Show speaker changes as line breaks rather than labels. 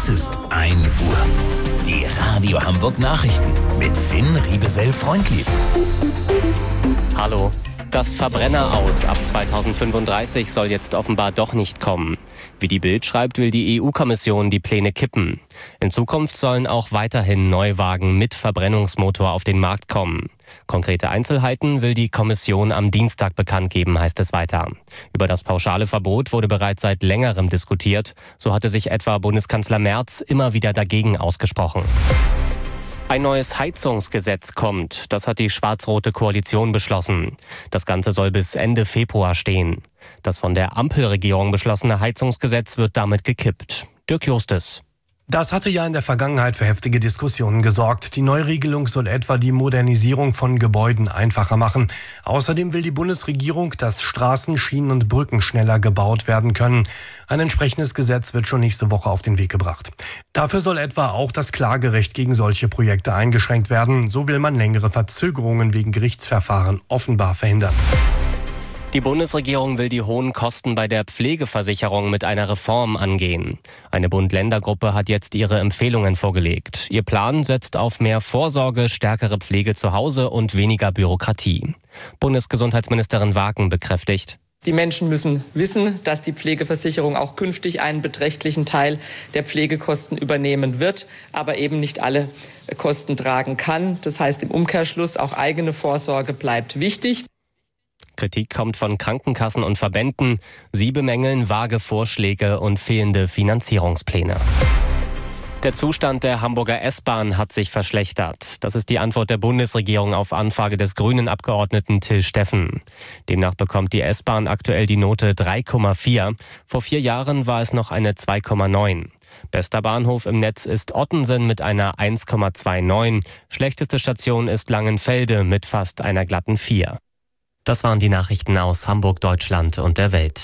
Es ist 1 Uhr. Die Radio Hamburg Nachrichten mit Finn Riebesell-Freundlieb.
Hallo. Das Verbrenner-Aus ab 2035 soll jetzt offenbar doch nicht kommen. Wie die Bild schreibt, will die EU-Kommission die Pläne kippen. In Zukunft sollen auch weiterhin Neuwagen mit Verbrennungsmotor auf den Markt kommen. Konkrete Einzelheiten will die Kommission am Dienstag bekannt geben, heißt es weiter. Über das pauschale Verbot wurde bereits seit längerem diskutiert. So hatte sich etwa Bundeskanzler Merz immer wieder dagegen ausgesprochen. Ein neues Heizungsgesetz kommt. Das hat die schwarz-rote Koalition beschlossen. Das Ganze soll bis Ende Februar stehen. Das von der Ampelregierung beschlossene Heizungsgesetz wird damit gekippt. Dirk Justus.
Das hatte ja in der Vergangenheit für heftige Diskussionen gesorgt. Die Neuregelung soll etwa die Modernisierung von Gebäuden einfacher machen. Außerdem will die Bundesregierung, dass Straßen, Schienen und Brücken schneller gebaut werden können. Ein entsprechendes Gesetz wird schon nächste Woche auf den Weg gebracht. Dafür soll etwa auch das Klagerecht gegen solche Projekte eingeschränkt werden. So will man längere Verzögerungen wegen Gerichtsverfahren offenbar verhindern.
Die Bundesregierung will die hohen Kosten bei der Pflegeversicherung mit einer Reform angehen. Eine Bund-Länder-Gruppe hat jetzt ihre Empfehlungen vorgelegt. Ihr Plan setzt auf mehr Vorsorge, stärkere Pflege zu Hause und weniger Bürokratie. Bundesgesundheitsministerin Waken bekräftigt:
Die Menschen müssen wissen, dass die Pflegeversicherung auch künftig einen beträchtlichen Teil der Pflegekosten übernehmen wird, aber eben nicht alle Kosten tragen kann. Das heißt im Umkehrschluss, auch eigene Vorsorge bleibt wichtig.
Kritik kommt von Krankenkassen und Verbänden. Sie bemängeln vage Vorschläge und fehlende Finanzierungspläne. Der Zustand der Hamburger S-Bahn hat sich verschlechtert. Das ist die Antwort der Bundesregierung auf Anfrage des Grünen-Abgeordneten Till Steffen. Demnach bekommt die S-Bahn aktuell die Note 3,4. Vor 4 Jahren war es noch eine 2,9. Bester Bahnhof im Netz ist Ottensen mit einer 1,29. Schlechteste Station ist Langenfelde mit fast einer glatten 4. Das waren die Nachrichten aus Hamburg, Deutschland und der Welt.